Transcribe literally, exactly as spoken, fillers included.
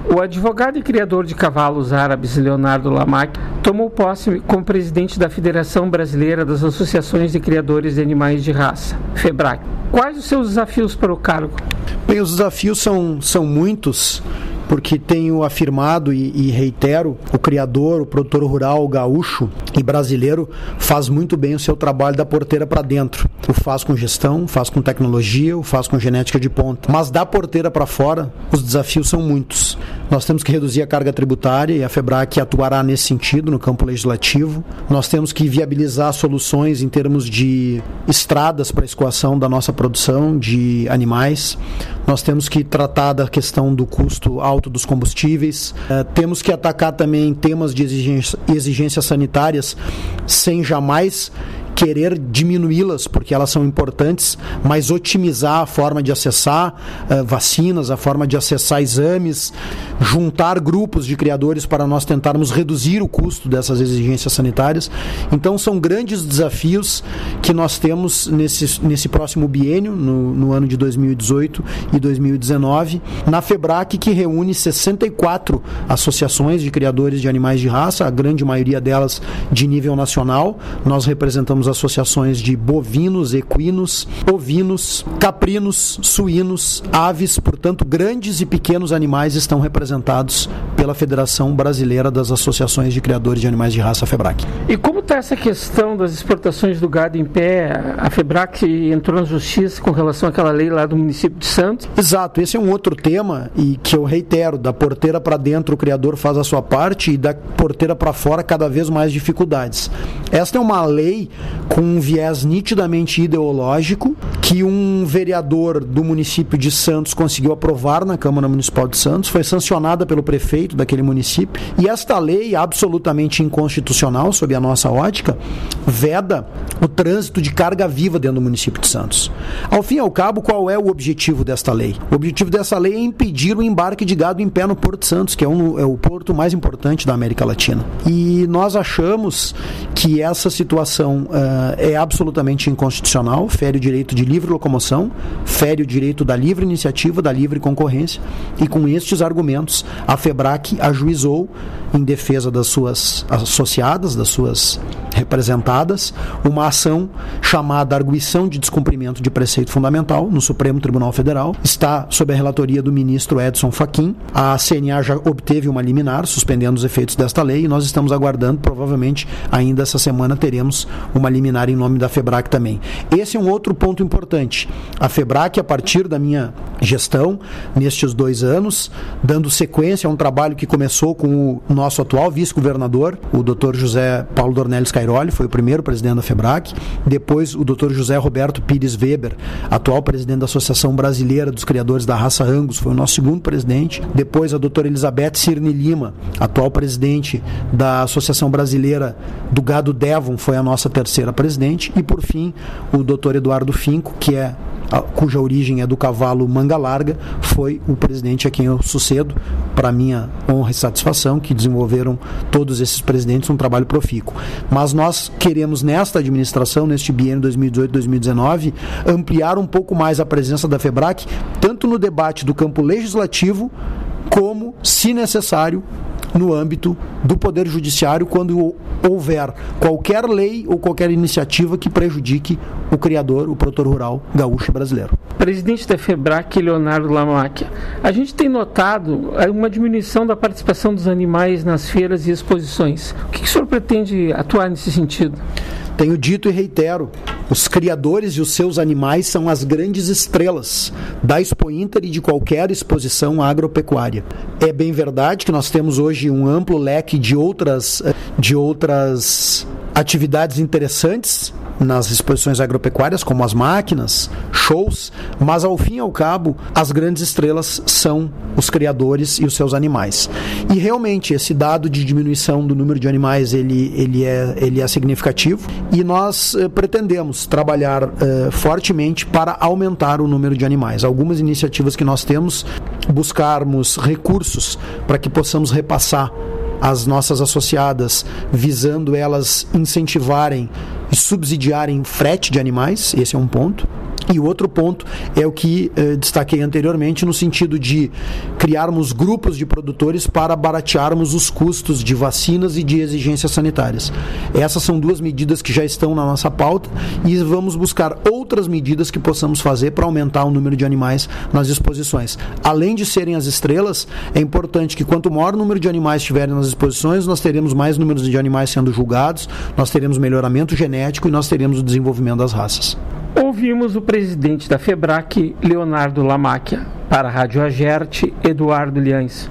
O advogado e criador de cavalos árabes Leonardo Lamacchia tomou posse como presidente da Federação Brasileira das Associações de Criadores de Animais de Raça, FEBRAC. Quais os seus desafios para o cargo? Bem, os desafios são, são muitos, porque tenho afirmado e, e reitero, o criador, o produtor rural, o gaúcho e brasileiro faz muito bem o seu trabalho da porteira para dentro. O faz com gestão, faz com tecnologia, o faz com genética de ponta. Mas da porteira para fora, os desafios são muitos. Nós temos que reduzir a carga tributária e a FEBRAC atuará nesse sentido no campo legislativo. Nós temos que viabilizar soluções em termos de estradas para a escoação da nossa produção de animais. Nós temos que tratar da questão do custo alto dos combustíveis. Uh, temos que atacar também temas de exigência, exigências sanitárias sem jamais querer diminuí-las, porque elas são importantes, mas otimizar a forma de acessar uh, vacinas, a forma de acessar exames, juntar grupos de criadores para nós tentarmos reduzir o custo dessas exigências sanitárias. Então são grandes desafios que nós temos nesse, nesse próximo biênio, no, no ano de dois mil e dezoito e dois mil e dezenove, na FEBRAC, que reúne sessenta e quatro associações de criadores de animais de raça, a grande maioria delas de nível nacional. Nós representamos associações de bovinos, equinos, ovinos, caprinos, suínos, aves, portanto, grandes e pequenos animais estão representados pela Federação Brasileira das Associações de Criadores de Animais de Raça, FEBRAC. E como está essa questão das exportações do gado em pé? A FEBRAC entrou na justiça com relação àquela lei lá do município de Santos? Exato, esse é um outro tema e que eu reitero, da porteira para dentro o criador faz a sua parte e da porteira para fora cada vez mais dificuldades. Esta é uma lei com um viés nitidamente ideológico que um vereador do município de Santos conseguiu aprovar na Câmara Municipal de Santos, foi sancionada pelo prefeito daquele município, e esta lei, absolutamente inconstitucional sob a nossa ótica, veda o trânsito de carga viva dentro do município de Santos. Ao fim e ao cabo, qual é o objetivo desta lei? O objetivo dessa lei é impedir o embarque de gado em pé no Porto de Santos, que é, um, é o porto mais importante da América Latina. E nós achamos que essa situação uh, é absolutamente inconstitucional, fere o direito de livre locomoção, fere o direito da livre iniciativa, da livre concorrência, e com estes argumentos a FEBRAC ajuizou, em defesa das suas associadas, das suas representadas, uma ação chamada Arguição de Descumprimento de Preceito Fundamental no Supremo Tribunal Federal. Está sob a relatoria do ministro Edson Fachin. A C N A já obteve uma liminar suspendendo os efeitos desta lei e nós estamos aguardando, provavelmente ainda essa semana teremos uma liminar em nome da FEBRAC também. Esse é um outro ponto importante. A FEBRAC, a partir da minha gestão, nestes dois anos, dando sequência a um trabalho que começou com o nosso atual vice-governador, o doutor José Paulo Dornelles Cairoli, foi o primeiro presidente da FEBRAC, depois o doutor José Roberto Pires Weber, atual presidente da Associação Brasileira dos Criadores da Raça Angus, foi o nosso segundo presidente, depois a doutora Elizabeth Cirne Lima, atual presidente da Associação Brasileira do Gado Devon, foi a nossa terceira presidente, e por fim o doutor Eduardo Finco, que é a, cuja origem é do cavalo manga larga, foi o presidente a quem eu sucedo, para minha honra e satisfação, que desenvolveram todos esses presidentes um trabalho profícuo. Mas nós queremos nesta administração, neste biênio dois mil e dezoito a dois mil e dezenove, ampliar um pouco mais a presença da FEBRAC, tanto no debate do campo legislativo, como, se necessário, no âmbito do Poder Judiciário, quando houver qualquer lei ou qualquer iniciativa que prejudique o criador, o produtor rural gaúcho brasileiro. Presidente da FEBRAC, Leonardo Lamacchia, a gente tem notado uma diminuição da participação dos animais nas feiras e exposições. O que, que o senhor pretende atuar nesse sentido? Tenho dito e reitero, os criadores e os seus animais são as grandes estrelas da Expo Inter e de qualquer exposição agropecuária. É bem verdade que nós temos hoje um amplo leque de outras, de outras atividades interessantes nas exposições agropecuárias, como as máquinas, shows, mas ao fim e ao cabo, as grandes estrelas são os criadores e os seus animais. E realmente, esse dado de diminuição do número de animais, ele, ele, é, ele é significativo, e nós eh, pretendemos trabalhar eh, fortemente para aumentar o número de animais. Algumas iniciativas que nós temos, buscarmos recursos para que possamos repassar as nossas associadas, visando elas incentivarem e subsidiarem frete de animais, esse é um ponto. E o outro ponto é o que eh, destaquei anteriormente, no sentido de criarmos grupos de produtores para baratearmos os custos de vacinas e de exigências sanitárias. Essas são duas medidas que já estão na nossa pauta e vamos buscar outras medidas que possamos fazer para aumentar o número de animais nas exposições. Além de serem as estrelas, é importante que quanto maior o número de animais estiverem nas exposições, nós teremos mais números de animais sendo julgados, nós teremos melhoramento genético e nós teremos o desenvolvimento das raças. Ouvimos o presidente da FEBRAC, Leonardo Lamacchia. Para a Rádio Agerte, Eduardo Liães.